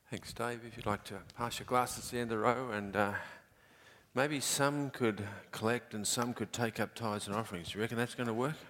Thanks, Dave. If you'd like to pass your glasses to the end of the row, and maybe some could collect and some could take up tithes and offerings. Do you reckon that's going to work?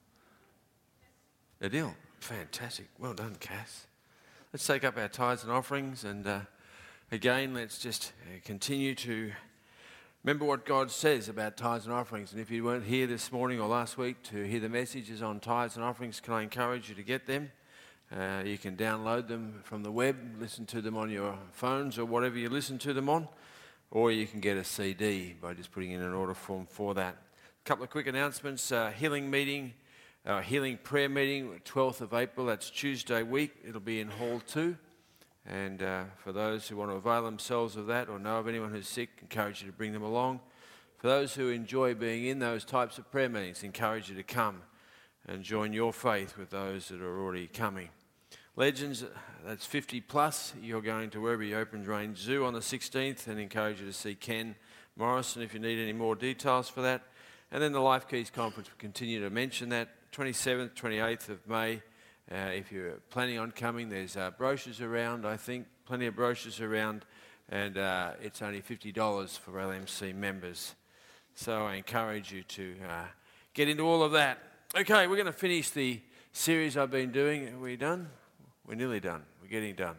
A deal. Fantastic. Well done, Cass. Let's take up our tithes and offerings, and again, let's just continue to remember what God says about tithes and offerings. And if you weren't here this morning or last week to hear the messages on tithes and offerings, can I encourage you to get them? You can download them from the web, listen to them on your phones or whatever you listen to them on, or you can get a CD by just putting in an order form for that. A couple of quick announcements. Healing prayer meeting, 12th of April, that's Tuesday week. It'll be in Hall 2. And for those who want to avail themselves of that or know of anyone who's sick, encourage you to bring them along. For those who enjoy being in those types of prayer meetings, encourage you to come and join your faith with those that are already coming. Legends, that's 50 plus. You're going to Werribee Open Range Zoo on the 16th, and encourage you to see Ken Morrison if you need any more details for that. And then the Life Keys Conference, we continue to mention that, 27th, 28th of May. If you're planning on coming, there's brochures around, I think, plenty of brochures around, and it's only $50 for LMC members. So I encourage you to get into all of that. Okay, we're going to finish the series I've been doing. Are we done? We're nearly done. We're getting done.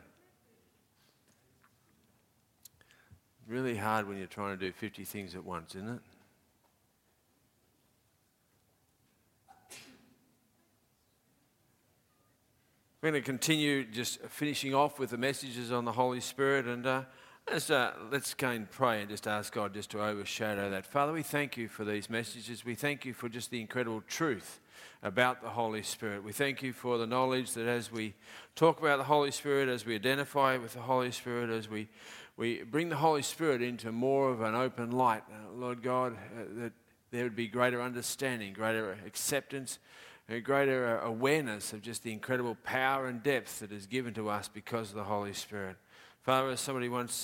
Really hard when you're trying to do 50 things at once, isn't it? We're going to continue just finishing off with the messages on the Holy Spirit, and let's go and pray and just ask God just to overshadow that. Father, we thank you for these messages. We thank you for just the incredible truth about the Holy Spirit. We thank you for the knowledge that as we talk about the Holy Spirit, as we identify with the Holy Spirit, as we bring the Holy Spirit into more of an open light, Lord God, that there would be greater understanding, greater acceptance, a greater awareness of just the incredible power and depth that is given to us because of the Holy Spirit. Father, as somebody once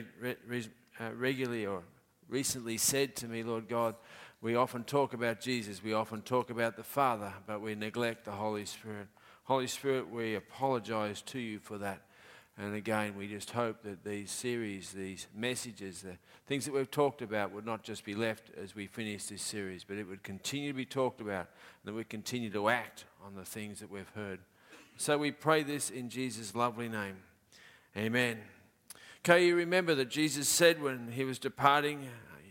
regularly or recently said to me, Lord God, we often talk about Jesus, we often talk about the Father, but we neglect the Holy Spirit. Holy Spirit, we apologize to you for that. And again, we just hope that these series, these messages, the things that we've talked about would not just be left as we finish this series, but it would continue to be talked about, and that we continue to act on the things that we've heard. So we pray this in Jesus' lovely name. Amen. Okay, you remember that Jesus said when he was departing,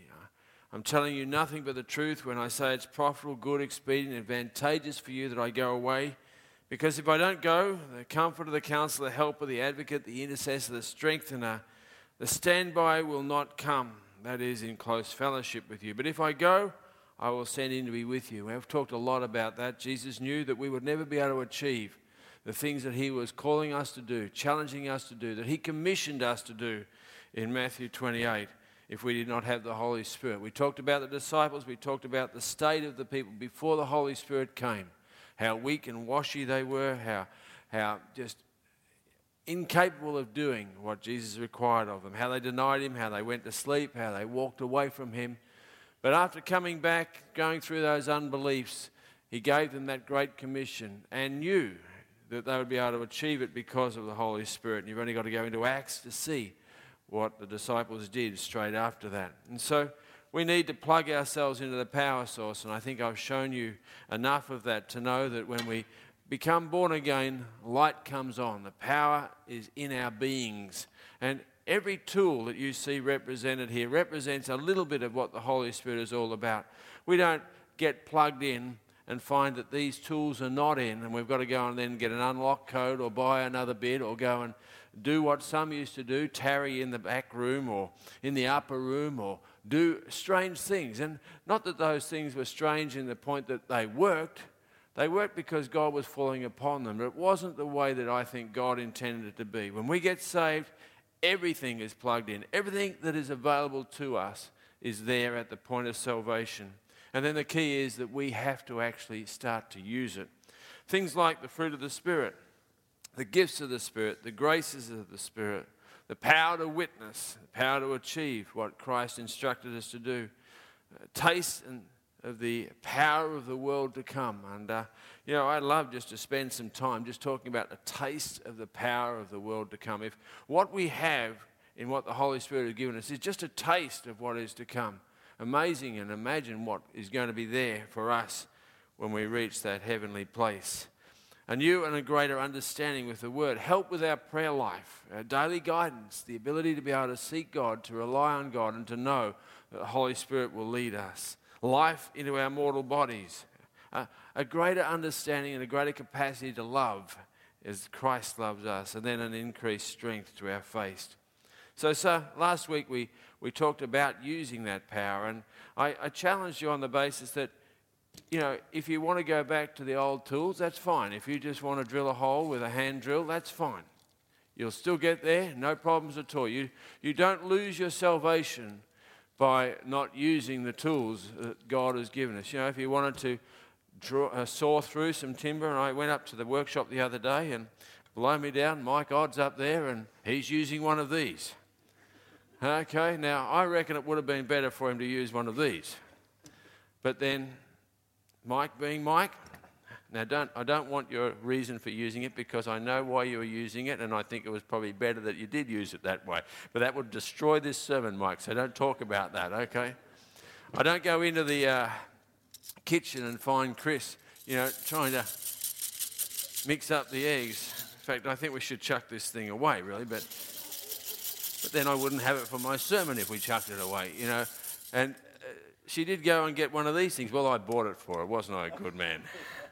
I'm telling you nothing but the truth when I say it's profitable, good, expedient, advantageous for you that I go away. Because if I don't go, the Comforter, the Counselor, the Helper, the Advocate, the Intercessor, the Strengthener, the Standby will not come. That is, in close fellowship with you. But if I go, I will send him to be with you. We've talked a lot about that. Jesus knew that we would never be able to achieve the things that he was calling us to do, challenging us to do, that he commissioned us to do in Matthew 28 if we did not have the Holy Spirit. We talked about the disciples. We talked about the state of the people before the Holy Spirit came. How weak and washy they were, how just incapable of doing what Jesus required of them, how they denied him, how they went to sleep, how they walked away from him. But after coming back, going through those unbeliefs, he gave them that great commission and knew that they would be able to achieve it because of the Holy Spirit. And you've only got to go into Acts to see what the disciples did straight after that. And so we need to plug ourselves into the power source, and I think I've shown you enough of that to know that when we become born again, light comes on. The power is in our beings. And every tool that you see represented here represents a little bit of what the Holy Spirit is all about. We don't get plugged in and find that these tools are not in, and we've got to go and then get an unlock code or buy another bit or go and do what some used to do, tarry in the back room or in the upper room or do strange things. And not that those things were strange in the point that they worked. They worked because God was falling upon them. But it wasn't the way that I think God intended it to be. When we get saved, everything is plugged in. Everything that is available to us is there at the point of salvation. And then the key is that we have to actually start to use it. Things like the fruit of the Spirit, the gifts of the Spirit, the graces of the Spirit, the power to witness, the power to achieve what Christ instructed us to do. Taste of the power of the world to come. And, I'd love just to spend some time just talking about a taste of the power of the world to come. If what we have in what the Holy Spirit has given us is just a taste of what is to come, amazing, and imagine what is going to be there for us when we reach that heavenly place. A new and a greater understanding with the Word, help with our prayer life, our daily guidance, the ability to be able to seek God, to rely on God, and to know that the Holy Spirit will lead us. Life into our mortal bodies, a greater understanding and a greater capacity to love as Christ loves us, and then an increased strength to our faith. So last week we talked about using that power, and I challenged you on the basis that, if you want to go back to the old tools, that's fine. If you just want to drill a hole with a hand drill, that's fine. You'll still get there, no problems at all. You don't lose your salvation by not using the tools that God has given us. If you wanted to saw through some timber, and I went up to the workshop the other day, and blow me down, Mike Odd's up there, and he's using one of these. Okay, now I reckon it would have been better for him to use one of these. But then, Mike being Mike, now I don't want your reason for using it, because I know why you were using it, and I think it was probably better that you did use it that way. But that would destroy this sermon, Mike, so don't talk about that, okay? I don't go into the kitchen and find Chris, trying to mix up the eggs. In fact, I think we should chuck this thing away, really, but then I wouldn't have it for my sermon if we chucked it away, And she did go and get one of these things. Well, I bought it for her. Wasn't I a good man?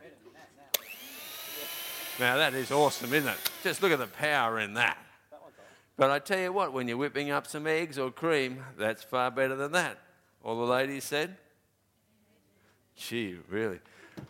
Now, that is awesome, isn't it? Just look at the power in that. But I tell you what, when you're whipping up some eggs or cream, that's far better than that. All the ladies said? Gee, really?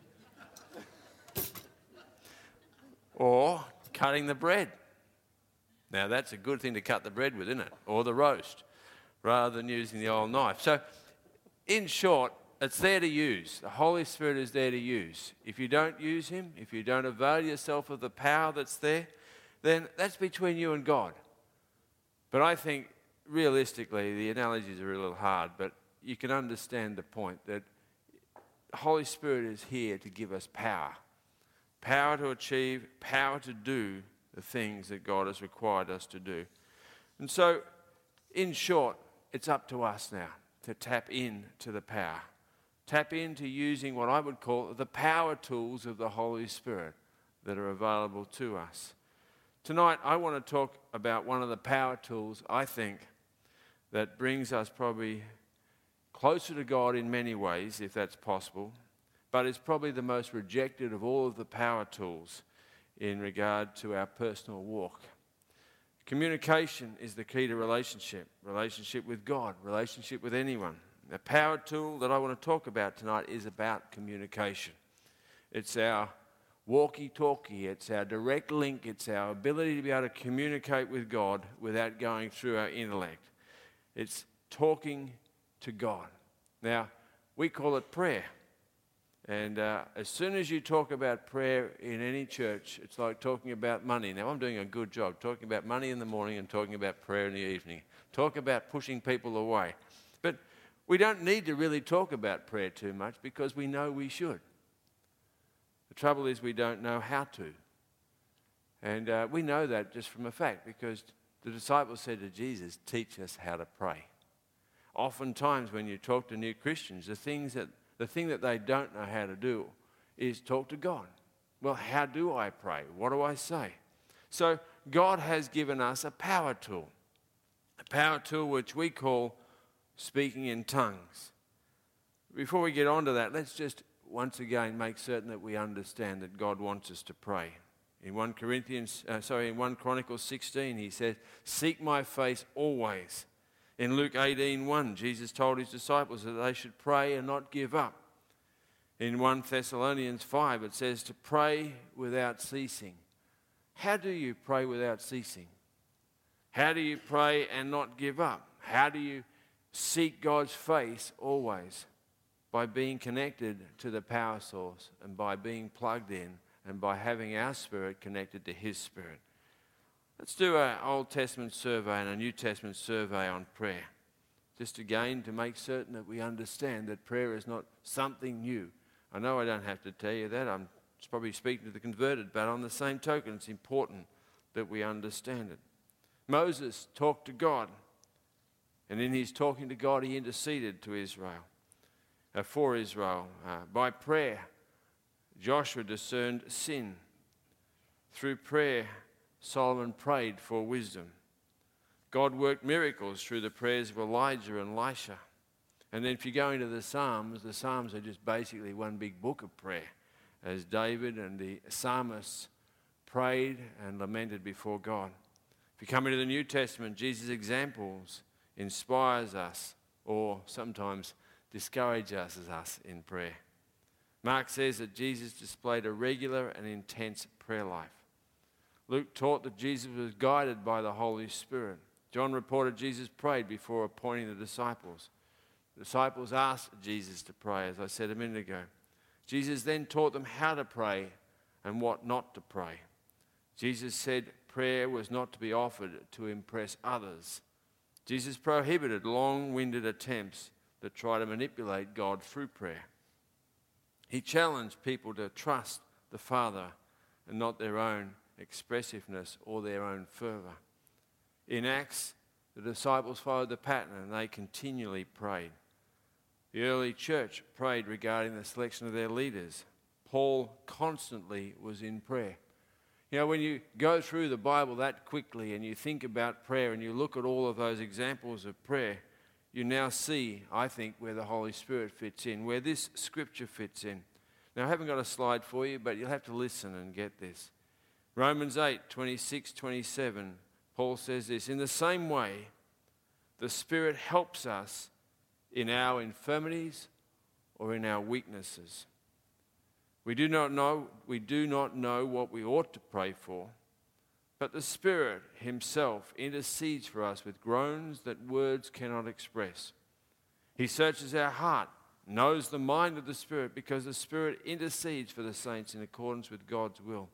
Or cutting the bread. Now, that's a good thing to cut the bread with, isn't it? Or the roast, rather than using the old knife. So, in short, it's there to use. The Holy Spirit is there to use. If you don't use him, if you don't avail yourself of the power that's there, then that's between you and God. But I think, realistically, the analogies are a little hard, but you can understand the point that the Holy Spirit is here to give us power. Power to achieve, power to do the things that God has required us to do. And so, in short, it's up to us now to tap into the power. Tap into using what I would call the power tools of the Holy Spirit that are available to us. Tonight, I want to talk about one of the power tools, I think, that brings us probably closer to God in many ways, if that's possible, but it's probably the most rejected of all of the power tools in regard to our personal walk. Communication is the key to relationship with God, relationship with anyone. The power tool that I want to talk about tonight is about communication. It's our walkie-talkie, it's our direct link, it's our ability to be able to communicate with God without going through our intellect. It's talking to God. Now, we call it prayer. And as soon as you talk about prayer in any church, it's like talking about money. Now, I'm doing a good job talking about money in the morning and talking about prayer in the evening. Talk about pushing people away. But we don't need to really talk about prayer too much because we know we should. The trouble is we don't know how to. And we know that just from a fact because the disciples said to Jesus, teach us how to pray. Oftentimes when you talk to new Christians, the thing that they don't know how to do is talk to God. Well, how do I pray? What do I say? So God has given us a power tool which we call speaking in tongues. Before we get on to that, let's just once again make certain that we understand that God wants us to pray. In 1 Chronicles 16, he says, seek my face always. In Luke 18:1, Jesus told his disciples that they should pray and not give up. In 1 Thessalonians 5, it says to pray without ceasing. How do you pray without ceasing? How do you pray and not give up? How do you seek God's face always? By being connected to the power source and by being plugged in and by having our spirit connected to his spirit. Let's do an Old Testament survey and a New Testament survey on prayer. just again to make certain that we understand that prayer is not something new. I know I don't have to tell you that. I'm probably speaking to the converted, but on the same token, it's important that we understand it. Moses talked to God, and in his talking to God, he interceded to Israel, for Israel. By prayer, Joshua discerned sin. Through prayer, Solomon prayed for wisdom. God worked miracles through the prayers of Elijah and Elisha. And then if you go into the Psalms are just basically one big book of prayer, as David and the psalmists prayed and lamented before God. If you come into the New Testament, Jesus' examples inspires us, or sometimes discourages us in prayer. Mark says that Jesus displayed a regular and intense prayer life. Luke taught that Jesus was guided by the Holy Spirit. John reported Jesus prayed before appointing the disciples. The disciples asked Jesus to pray, as I said a minute ago. Jesus then taught them how to pray and what not to pray. Jesus said prayer was not to be offered to impress others. Jesus prohibited long-winded attempts that try to manipulate God through prayer. He challenged people to trust the Father and not their own expressiveness or their own fervour. In Acts, the disciples followed the pattern and they continually prayed. The early church prayed regarding the selection of their leaders. Paul constantly was in prayer. You know, when you go through the Bible that quickly and you think about prayer and you look at all of those examples of prayer, you now see, I think, where the Holy Spirit fits in, where this scripture fits in. Now, I haven't got a slide for you, but you'll have to listen and get this. Romans 8:26-27, Paul says this, "In the same way, the Spirit helps us in our infirmities or in our weaknesses. We do not know what we ought to pray for, but the Spirit himself intercedes for us with groans that words cannot express. He searches our heart, knows the mind of the Spirit, because the Spirit intercedes for the saints in accordance with God's will."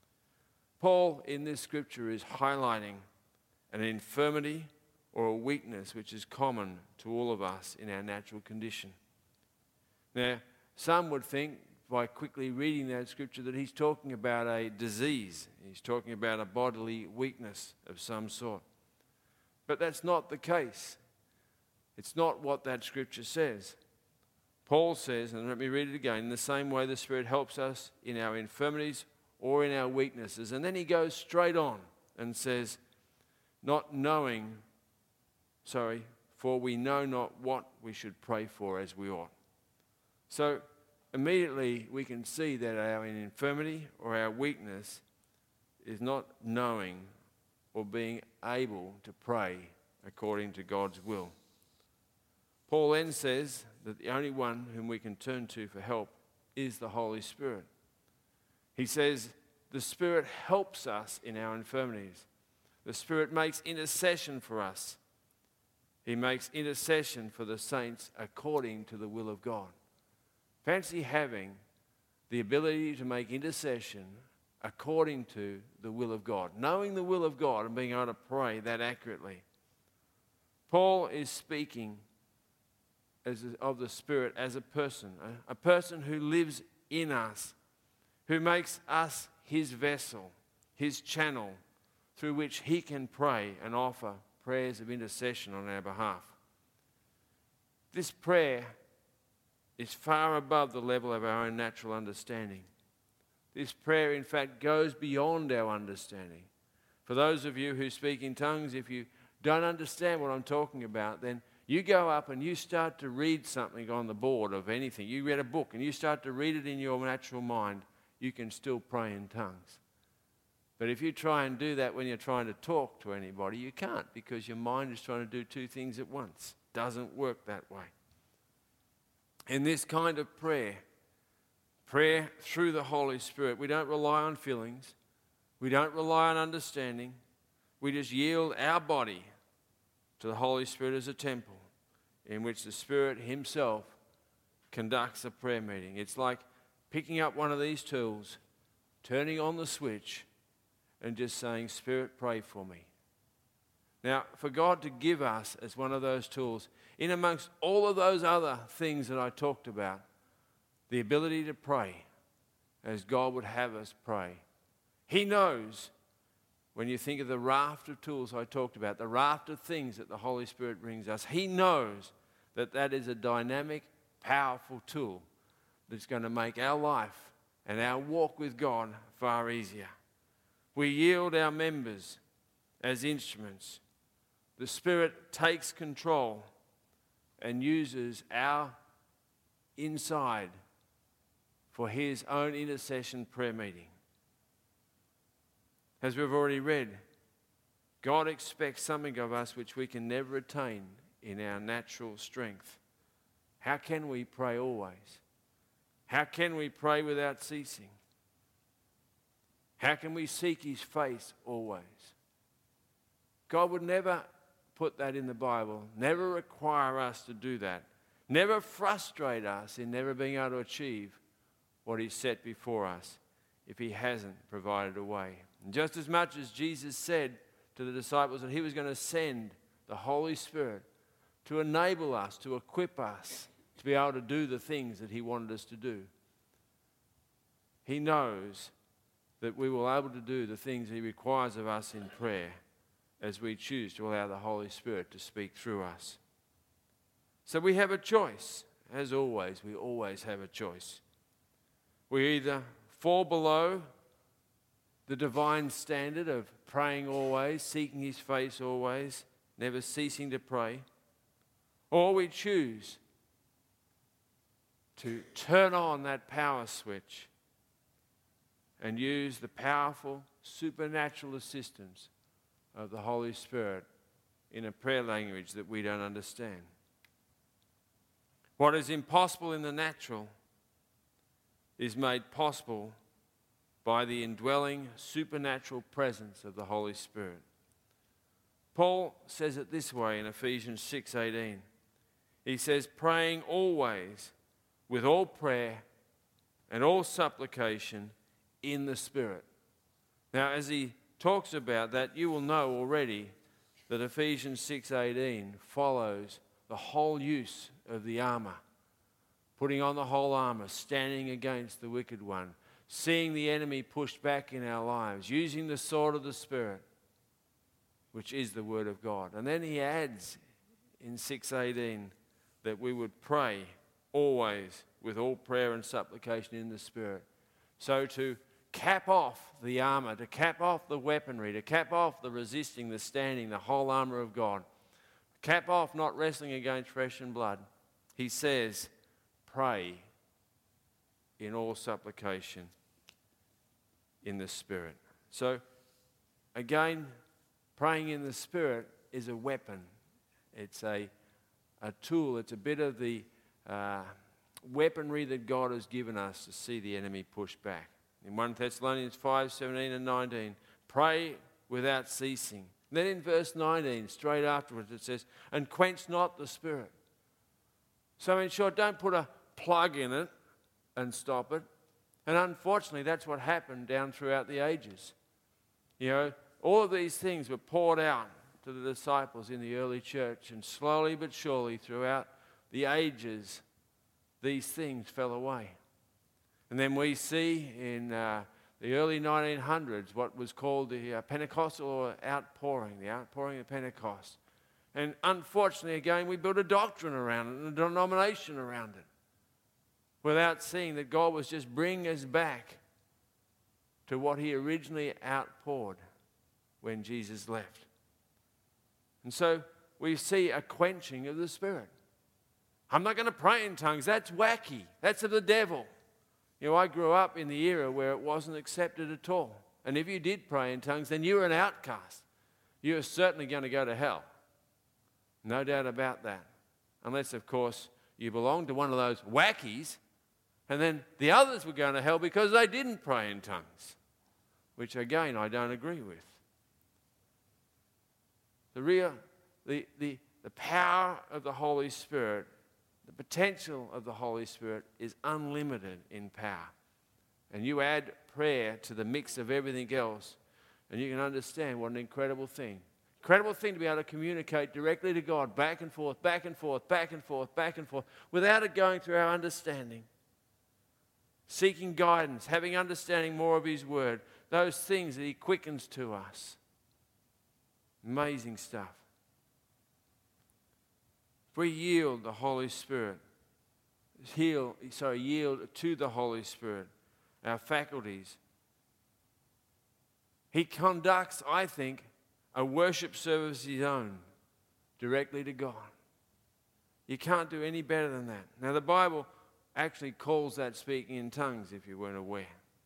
Paul, in this scripture, is highlighting an infirmity or a weakness which is common to all of us in our natural condition. Now, some would think, by quickly reading that scripture, that he's talking about a disease. He's talking about a bodily weakness of some sort. But that's not the case. It's not what that scripture says. Paul says, and let me read it again, "In the same way the Spirit helps us in our infirmities or in our weaknesses." And then he goes straight on and says, "For we know not what we should pray for as we ought." So immediately we can see that our infirmity or our weakness is not knowing or being able to pray according to God's will. Paul then says that the only one whom we can turn to for help is the Holy Spirit. He says the Spirit helps us in our infirmities. The Spirit makes intercession for us. He makes intercession for the saints according to the will of God. Fancy having the ability to make intercession according to the will of God, knowing the will of God and being able to pray that accurately. Paul is speaking of the Spirit as a person who lives in us, who makes us his vessel, his channel, through which he can pray and offer prayers of intercession on our behalf. This prayer is far above the level of our own natural understanding. This prayer, in fact, goes beyond our understanding. For those of you who speak in tongues, if you don't understand what I'm talking about, then you go up and you start to read something on the board of anything. You read a book and you start to read it in your natural mind, you can still pray in tongues. But if you try and do that when you're trying to talk to anybody, you can't, because your mind is trying to do two things at once. Doesn't work that way. In this kind of prayer through the Holy Spirit, we don't rely on feelings. We don't rely on understanding. We just yield our body to the Holy Spirit as a temple in which the Spirit himself conducts a prayer meeting. It's like picking up one of these tools, turning on the switch, and just saying, "Spirit, pray for me." Now, for God to give us as one of those tools, in amongst all of those other things that I talked about, the ability to pray as God would have us pray. He knows, when you think of the raft of tools I talked about, the raft of things that the Holy Spirit brings us, He knows that that is a dynamic, powerful tool that's going to make our life and our walk with God far easier. We yield our members as instruments. The Spirit takes control and uses our inside for His own intercession prayer meeting. As we've already read, God expects something of us which we can never attain in our natural strength. How can we pray always? How can we pray without ceasing? How can we seek His face always? God would never put that in the Bible, never require us to do that, never frustrate us in never being able to achieve what He's set before us if He hasn't provided a way. And just as much as Jesus said to the disciples that He was going to send the Holy Spirit to enable us, to equip us, to be able to do the things that He wanted us to do, He knows that we will be able to do the things He requires of us in prayer as we choose to allow the Holy Spirit to speak through us. So we have a choice. As always, we always have a choice. We either fall below the divine standard of praying always, seeking His face always, never ceasing to pray, or we choose to turn on that power switch and use the powerful supernatural assistance of the Holy Spirit in a prayer language that we don't understand. What is impossible in the natural is made possible by the indwelling supernatural presence of the Holy Spirit. Paul says it this way in Ephesians 6:18. He says, praying always with all prayer and all supplication in the Spirit. Now, as he talks about that, you will know already that Ephesians 6:18 follows the whole use of the armour. Putting on the whole armour, standing against the wicked one, seeing the enemy pushed back in our lives, using the sword of the Spirit, which is the Word of God. And then he adds in 6:18 that we would pray always with all prayer and supplication in the Spirit. So to cap off the armour, to cap off the weaponry, to cap off the resisting, the standing, the whole armour of God, cap off not wrestling against flesh and blood, he says, pray in all supplication in the Spirit. So, again, praying in the Spirit is a weapon. It's a tool. It's a bit of the weaponry that God has given us to see the enemy pushed back. In 1 Thessalonians 5:17 and 19, pray without ceasing. Then in verse 19, straight afterwards, it says, and quench not the Spirit. So in short, don't put a plug in it and stop it. And unfortunately, that's what happened down throughout the ages. You know, all of these things were poured out to the disciples in the early church, and slowly but surely throughout the ages, these things fell away. And then we see in the early 1900s what was called the Pentecostal outpouring, the outpouring of Pentecost. And unfortunately, again, we built a doctrine around it and a denomination around it without seeing that God was just bringing us back to what He originally outpoured when Jesus left. And so we see a quenching of the Spirit. I'm not going to pray in tongues. That's wacky. That's of the devil. You know, I grew up in the era where it wasn't accepted at all. And if you did pray in tongues, then you were an outcast. You were certainly going to go to hell. No doubt about that. Unless, of course, you belonged to one of those wackies, and then the others were going to hell because they didn't pray in tongues, which, again, I don't agree with. The power of the Holy Spirit, the potential of the Holy Spirit is unlimited in power. And you add prayer to the mix of everything else, and you can understand what an incredible thing. Incredible thing to be able to communicate directly to God, back and forth, back and forth, back and forth, back and forth, without it going through our understanding. Seeking guidance, having understanding more of His Word, those things that He quickens to us. Amazing stuff. If we yield the Holy Spirit, yield to the Holy Spirit, our faculties, He conducts, I think, a worship service of His own, directly to God. You can't do any better than that. Now, the Bible actually calls that speaking in tongues, if you weren't aware.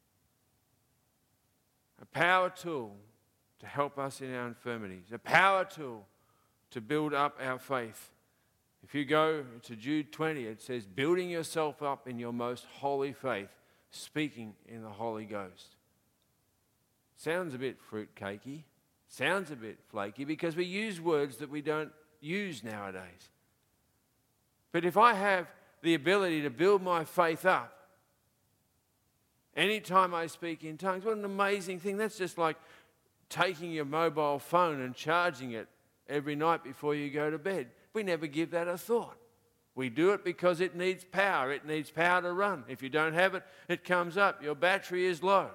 A power tool to help us in our infirmities. A power tool to build up our faith. If you go to Jude 20, it says, building yourself up in your most holy faith, speaking in the Holy Ghost. Sounds a bit fruitcakey. Sounds a bit flaky because we use words that we don't use nowadays. But if I have the ability to build my faith up anytime I speak in tongues, what an amazing thing. That's just like taking your mobile phone and charging it every night before you go to bed. We never give that a thought. We do it because it needs power. It needs power to run. If you don't have it, it comes up. Your battery is low.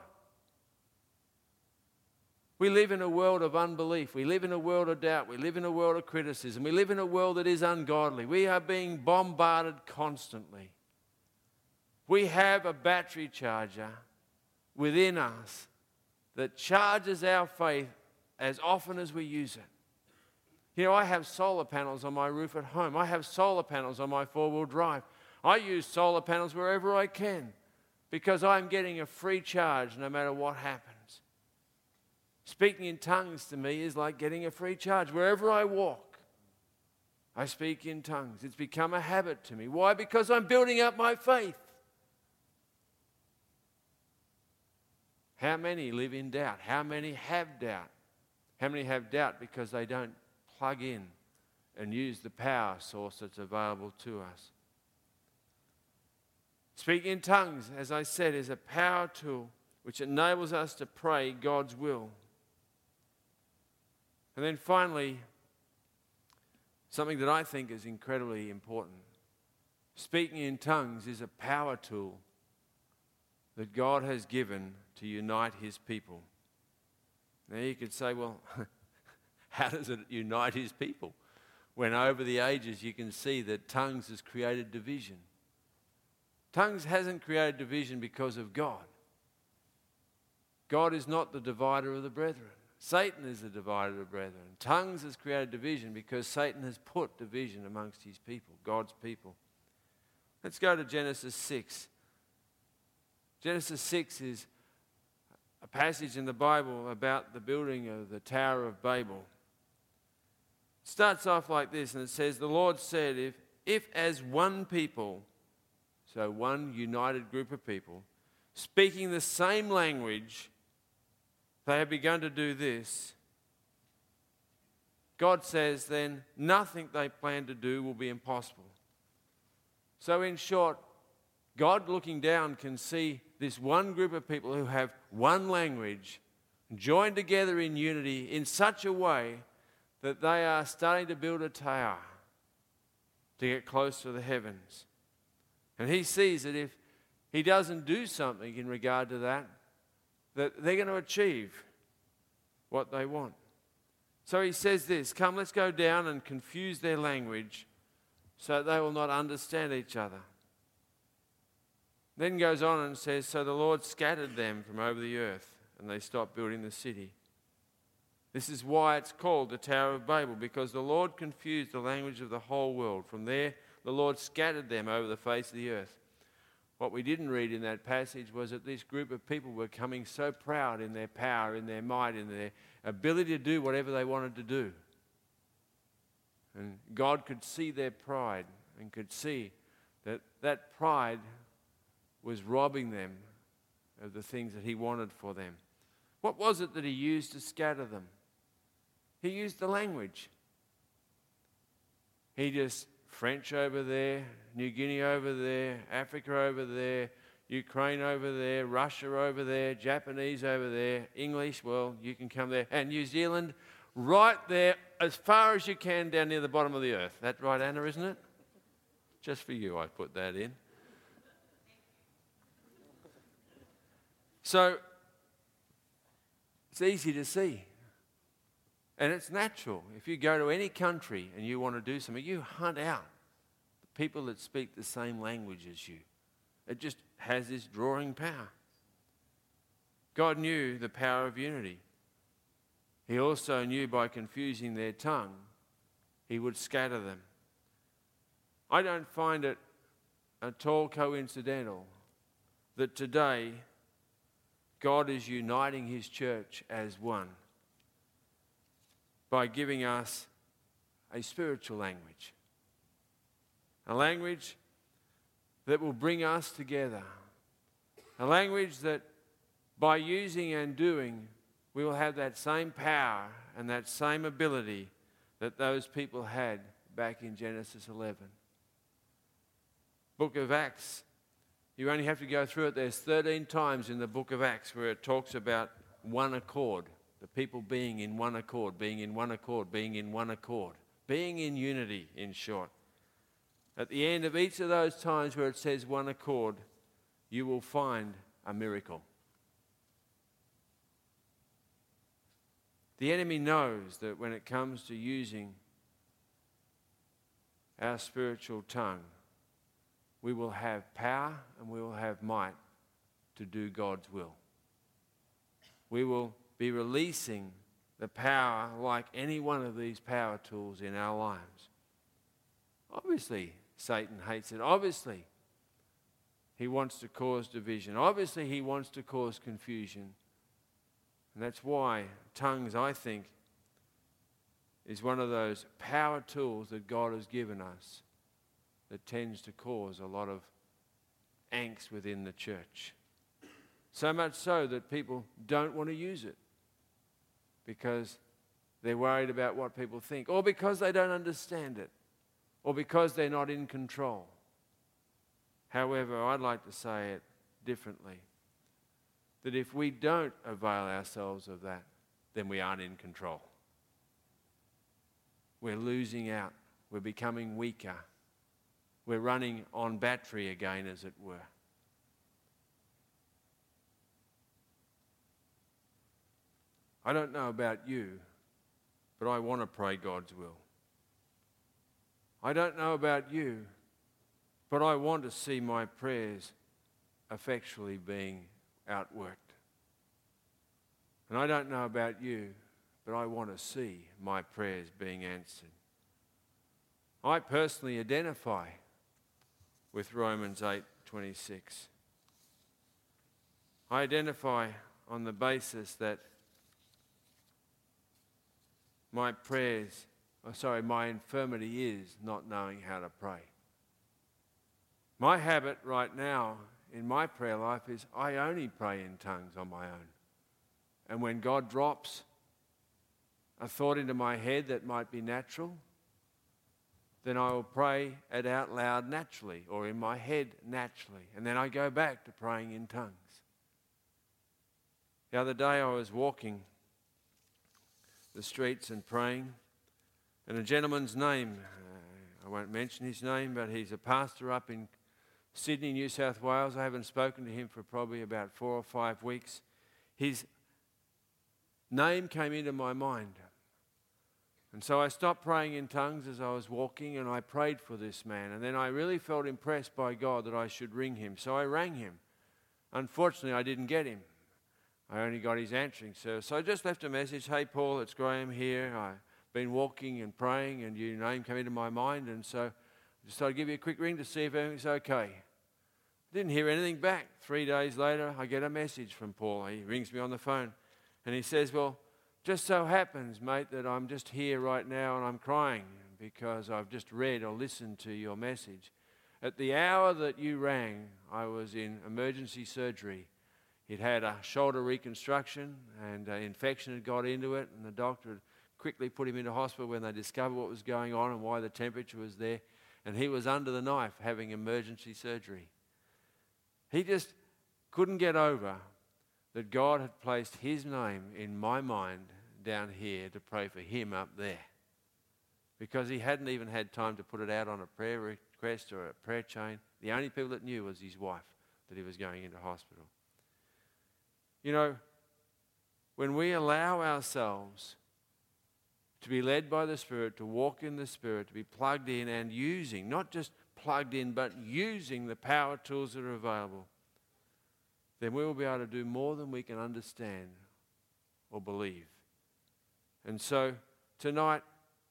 We live in a world of unbelief. We live in a world of doubt. We live in a world of criticism. We live in a world that is ungodly. We are being bombarded constantly. We have a battery charger within us that charges our faith as often as we use it. You know, I have solar panels on my roof at home. I have solar panels on my four-wheel drive. I use solar panels wherever I can because I'm getting a free charge no matter what happens. Speaking in tongues to me is like getting a free charge. Wherever I walk, I speak in tongues. It's become a habit to me. Why? Because I'm building up my faith. How many live in doubt? How many have doubt? How many have doubt because they don't plug in and use the power source that's available to us? Speaking in tongues, as I said, is a power tool which enables us to pray God's will. And then finally, something that I think is incredibly important. Speaking in tongues is a power tool that God has given to unite His people. Now you could say, well, how does it unite His people? When over the ages you can see that tongues has created division. Tongues hasn't created division because of God. God is not the divider of the brethren. Satan is the divider of brethren. Tongues has created division because Satan has put division amongst his people, God's people. Let's go to Genesis 6. Genesis 6 is a passage in the Bible about the building of the Tower of Babel. It starts off like this, and it says, the Lord said, if as one people, so one united group of people, speaking the same language, they have begun to do this, God says then nothing they plan to do will be impossible. So in short, God looking down can see this one group of people who have one language joined together in unity in such a way that they are starting to build a tower to get close to the heavens. And He sees that if He doesn't do something in regard to that they're going to achieve what they want. So He says this, come, let's go down and confuse their language so they will not understand each other. Then goes on and says, so the Lord scattered them from over the earth and they stopped building the city. This is why it's called the Tower of Babel, because the Lord confused the language of the whole world. From there, the Lord scattered them over the face of the earth. What we didn't read in that passage was that this group of people were becoming so proud in their power, in their might, in their ability to do whatever they wanted to do. And God could see their pride and could see that that pride was robbing them of the things that He wanted for them. What was it that He used to scatter them? He used the language. He just French over there, New Guinea over there, Africa over there, Ukraine over there, Russia over there, Japanese over there, English, well, you can come there, and New Zealand, right there as far as you can down near the bottom of the earth. That right, Anna, isn't it? Just for you I put that in. So it's easy to see. And it's natural. If you go to any country and you want to do something, you hunt out the people that speak the same language as you. It just has this drawing power. God knew the power of unity. He also knew by confusing their tongue, he would scatter them. I don't find it at all coincidental that today God is uniting his church as one by giving us a spiritual language. A language that will bring us together. A language that by using and doing, we will have that same power and that same ability that those people had back in Genesis 11. Book of Acts, you only have to go through it. There's 13 times in the book of Acts where it talks about one accord, the people being in one accord, being in one accord, being in one accord, being in unity, in short. At the end of each of those times where it says one accord, you will find a miracle. The enemy knows that when it comes to using our spiritual tongue, we will have power and we will have might to do God's will. We will be releasing the power like any one of these power tools in our lives. Obviously, Satan hates it. Obviously, he wants to cause division. Obviously, he wants to cause confusion. And that's why tongues, I think, is one of those power tools that God has given us that tends to cause a lot of angst within the church. So much so that people don't want to use it because they're worried about what people think, or because they don't understand it, or because they're not in control. However, I'd like to say it differently. That if we don't avail ourselves of that, then we aren't in control. We're losing out. We're becoming weaker. We're running on battery again, as it were. I don't know about you, but I want to pray God's will. I don't know about you, but I want to see my prayers effectually being outworked. And I don't know about you, but I want to see my prayers being answered. I personally identify with Romans 8:26. I identify on the basis that my infirmity is not knowing how to pray. My habit right now in my prayer life is I only pray in tongues on my own. And when God drops a thought into my head that might be natural, then I will pray it out loud naturally, or in my head naturally. And then I go back to praying in tongues. The other day I was walking the streets and praying, and a gentleman's name, I won't mention his name, but he's a pastor up in Sydney, New South Wales. I haven't spoken to him for probably about 4 or 5 weeks. His name came into my mind. And so I stopped praying in tongues as I was walking, and I prayed for this man. And then I really felt impressed by God that I should ring him. So I rang him. Unfortunately, I didn't get him. I only got his answering service. So I just left a message. Hey, Paul, it's Graham here. I've been walking and praying, and your name came into my mind. And so I just thought I'd give you a quick ring to see if everything's okay. I didn't hear anything back. 3 days later, I get a message from Paul. He rings me on the phone, and he says, well, just so happens, mate, that I'm just here right now and I'm crying because I've just read or listened to your message. At the hour that you rang, I was in emergency surgery. He'd had a shoulder reconstruction and an infection had got into it, and the doctor had quickly put him into hospital when they discovered what was going on and why the temperature was there. And he was under the knife having emergency surgery. He just couldn't get over that God had placed his name in my mind down here to pray for him up there, because he hadn't even had time to put it out on a prayer request or a prayer chain. The only people that knew was his wife, that he was going into hospital. You know, when we allow ourselves to be led by the Spirit, to walk in the Spirit, to be plugged in and using, not just plugged in, but using the power tools that are available, then we will be able to do more than we can understand or believe. And so tonight,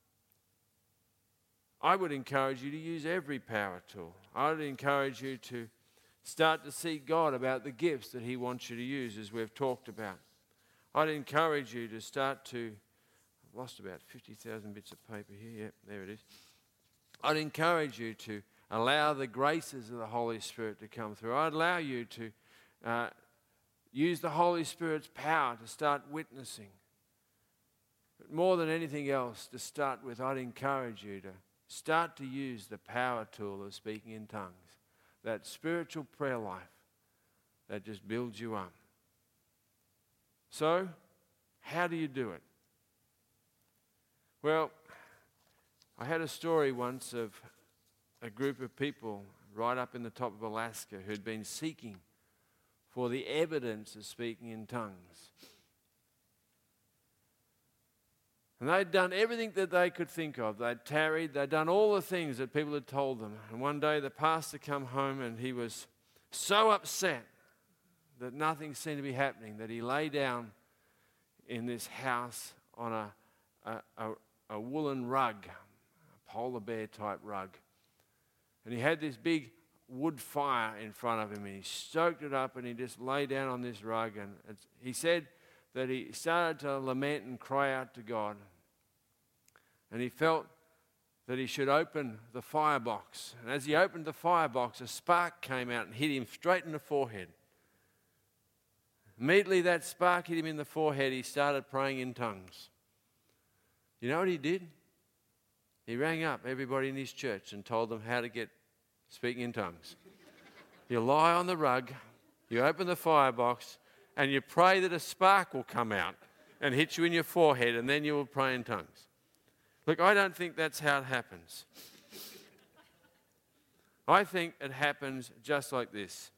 I would encourage you to use every power tool. I would encourage you to start to seek God about the gifts that he wants you to use, as we've talked about. I'd encourage you to start to... I've lost about 50,000 bits of paper here. Yep, there it is. I'd encourage you to allow the graces of the Holy Spirit to come through. I'd allow you to use the Holy Spirit's power to start witnessing. But more than anything else, to start with, I'd encourage you to start to use the power tool of speaking in tongues, that spiritual prayer life that just builds you up. So, how do you do it? Well, I had a story once of a group of people right up in the top of Alaska who'd been seeking for the evidence of speaking in tongues. And they'd done everything that they could think of. They'd tarried, they'd done all the things that people had told them. And one day the pastor came home and he was so upset that nothing seemed to be happening, that he lay down in this house on a woolen rug, a polar bear type rug. And he had this big wood fire in front of him, and he stoked it up and he just lay down on this rug. And he said that he started to lament and cry out to God. And he felt that he should open the firebox. And as he opened the firebox, a spark came out and hit him straight in the forehead. Immediately that spark hit him in the forehead, he started praying in tongues. You know what he did? He rang up everybody in his church and told them how to get speaking in tongues. You lie on the rug, you open the firebox, and you pray that a spark will come out and hit you in your forehead, and then you will pray in tongues. Look, I don't think that's how it happens. I think it happens just like this.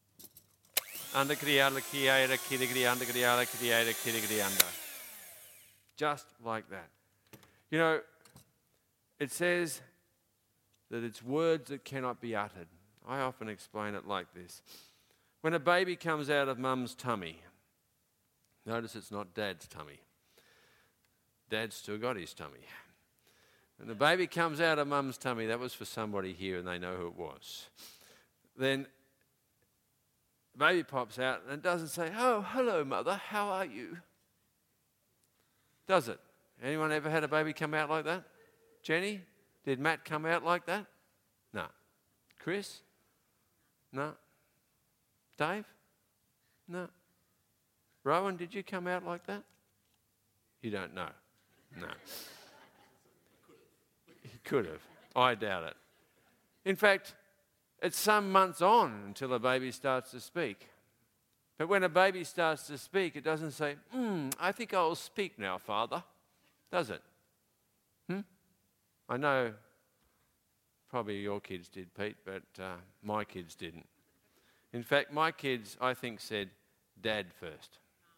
Just like that. You know, it says that it's words that cannot be uttered. I often explain it like this. When a baby comes out of mum's tummy, notice it's not dad's tummy. Dad's still got his tummy. When the baby comes out of mum's tummy, that was for somebody here and they know who it was. Then the baby pops out and it doesn't say, "Oh, hello, mother, how are you?" Does it? Anyone ever had a baby come out like that? Jenny, did Matt come out like that? No. Chris? No. Dave? No. Rowan, did you come out like that? You don't know. No. He could have. I doubt it. In fact, it's some months on until a baby starts to speak. But when a baby starts to speak, it doesn't say, I think I'll speak now, Father. Does it? I know probably your kids did, Pete, but my kids didn't. In fact, my kids, I think, said, Dad first.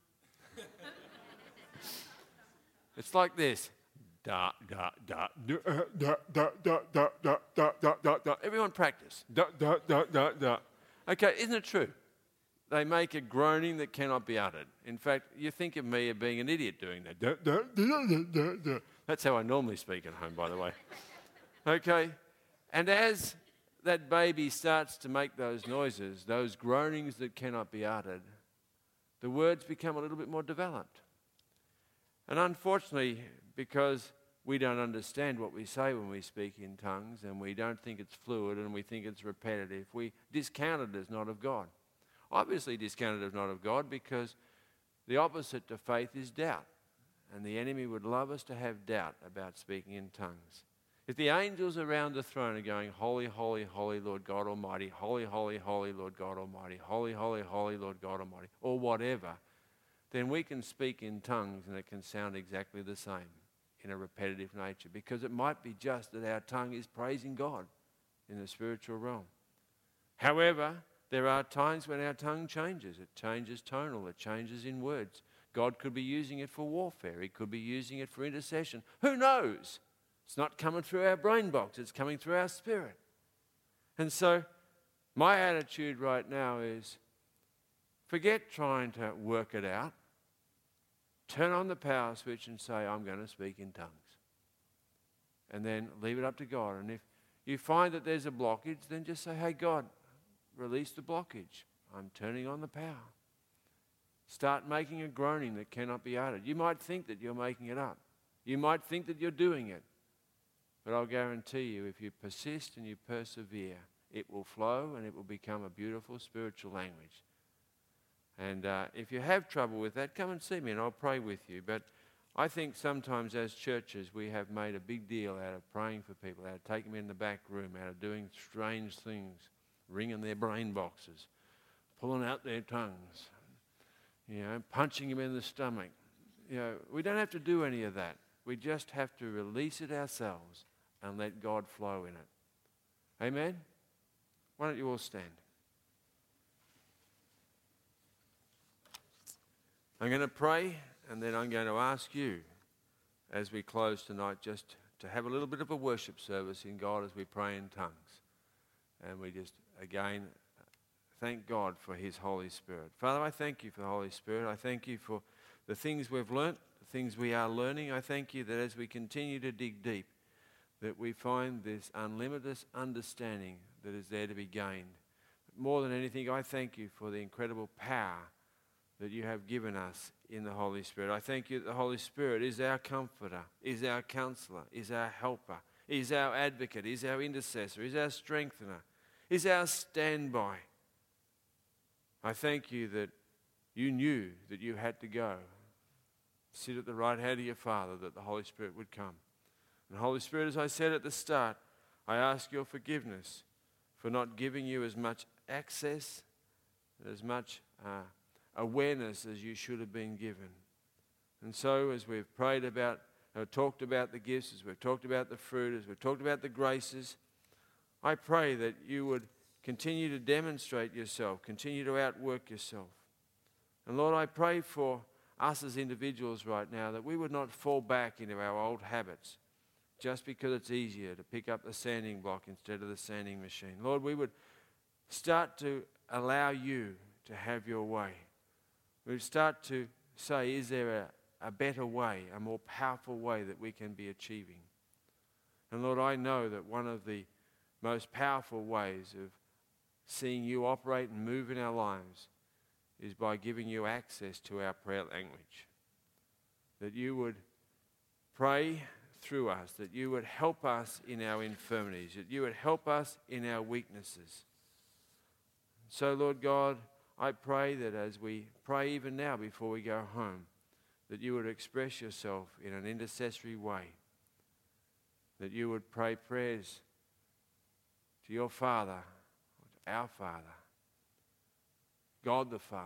It's like this. Da, da, da, da, da, da, da, da, da, da, da, da. Everyone practice. Da, da, da, da, da. Okay, isn't it true? They make a groaning that cannot be uttered. In fact, you think of me as being an idiot doing that. Da, da, da, da, da, da. That's how I normally speak at home, by the way. Okay? And as that baby starts to make those noises, those groanings that cannot be uttered, the words become a little bit more developed. And unfortunately, because we don't understand what we say when we speak in tongues, and we don't think it's fluid and we think it's repetitive, we discount it as not of God. Obviously discount it as not of God, because the opposite to faith is doubt. And the enemy would love us to have doubt about speaking in tongues. If the angels around the throne are going, holy, holy, holy Lord God Almighty, holy, holy, holy Lord God Almighty, holy, holy, holy Lord God Almighty, or whatever, then we can speak in tongues and it can sound exactly the same in a repetitive nature, because it might be just that our tongue is praising God in the spiritual realm. However, there are times when our tongue changes. It changes tonal. It changes in words. God could be using it for warfare. He could be using it for intercession. Who knows? It's not coming through our brain box. It's coming through our spirit. And so my attitude right now is forget trying to work it out. Turn on the power switch and say, I'm going to speak in tongues. And then leave it up to God. And if you find that there's a blockage, then just say, hey, God, release the blockage. I'm turning on the power. Start making a groaning that cannot be uttered. You might think that you're making it up. You might think that you're doing it. But I'll guarantee you, if you persist and you persevere, it will flow and it will become a beautiful spiritual language. And if you have trouble with that, come and see me and I'll pray with you. But I think sometimes as churches we have made a big deal out of praying for people, out of taking them in the back room, out of doing strange things, ringing their brain boxes, pulling out their tongues, punching them in the stomach. We don't have to do any of that. We just have to release it ourselves and let God flow in it. Amen? Why don't you all stand? I'm going to pray, and then I'm going to ask you, as we close tonight, just to have a little bit of a worship service in God as we pray in tongues. And we just, again, thank God for His Holy Spirit. Father, I thank you for the Holy Spirit. I thank you for the things we've learnt, the things we are learning. I thank you that as we continue to dig deep, that we find this unlimited understanding that is there to be gained. But more than anything, I thank you for the incredible power that you have given us in the Holy Spirit. I thank you that the Holy Spirit is our comforter, is our counselor, is our helper, is our advocate, is our intercessor, is our strengthener, is our standby. I thank you that you knew that you had to go, sit at the right hand of your Father, that the Holy Spirit would come. And Holy Spirit, as I said at the start, I ask your forgiveness for not giving you as much access, as much awareness as you should have been given. And so as we've prayed about, talked about the gifts, as we've talked about the fruit, as we've talked about the graces, I pray that you would continue to demonstrate yourself, continue to outwork yourself. And Lord, I pray for us as individuals right now that we would not fall back into our old habits just because it's easier to pick up the sanding block instead of the sanding machine. Lord, we would start to allow you to have your way. We would start to say, is there a better way, a more powerful way that we can be achieving? And Lord, I know that one of the most powerful ways of seeing you operate and move in our lives is by giving you access to our prayer language. That you would pray through us, that you would help us in our infirmities, that you would help us in our weaknesses. So, Lord God, I pray that as we pray even now before we go home, that you would express yourself in an intercessory way, that you would pray prayers to your Father, to our Father, God the Father,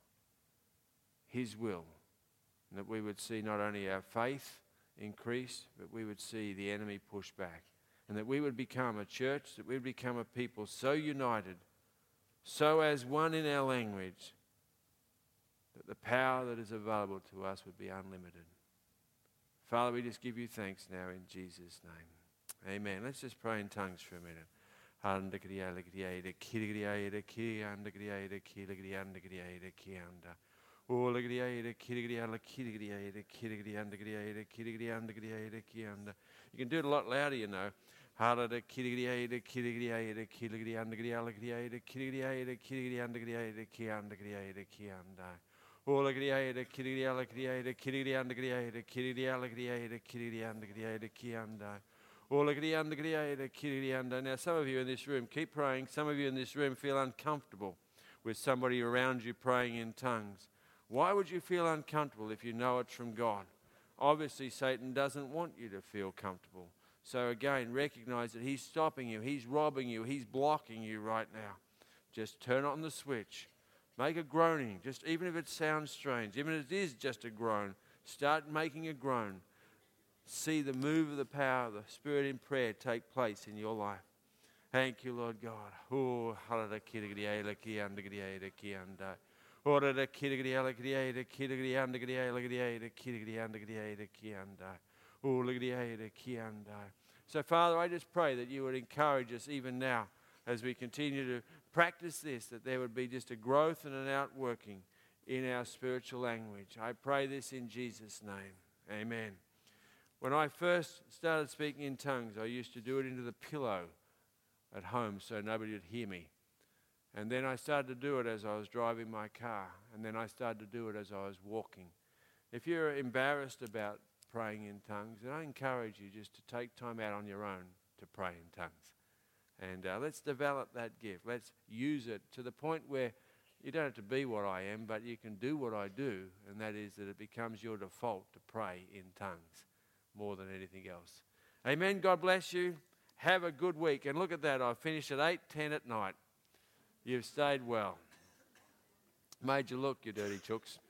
His will, and that we would see not only our faith increase, but we would see the enemy push back, and that we would become a church, that we would become a people so united, so as one in our language, that the power that is available to us would be unlimited. Father, we just give you thanks now in Jesus' name. Amen. Let's just pray in tongues for a minute. You can do it a lot louder, you know. Now, some of you in this room, keep praying. Some of you in this room feel uncomfortable with somebody around you praying in tongues. Why would you feel uncomfortable if you know it's from God? Obviously, Satan doesn't want you to feel comfortable. So again, recognize that he's stopping you, he's robbing you, he's blocking you right now. Just turn on the switch. Make a groaning, just even if it sounds strange, even if it is just a groan, start making a groan. See the move of the power of the Spirit in prayer take place in your life. Thank you, Lord God. Oh, so, Father, I just pray that you would encourage us even now as we continue to practice this, that there would be just a growth and an outworking in our spiritual language. I pray this in Jesus' name. Amen. When I first started speaking in tongues, I used to do it into the pillow at home so nobody would hear me. And then I started to do it as I was driving my car. And then I started to do it as I was walking. If you're embarrassed about praying in tongues, then I encourage you just to take time out on your own to pray in tongues. And let's develop that gift. Let's use it to the point where you don't have to be what I am, but you can do what I do, and that is that it becomes your default to pray in tongues more than anything else. Amen. God bless you. Have a good week. And look at that. I finished at 8:10 at night. You've stayed well. Made you look, you dirty chooks.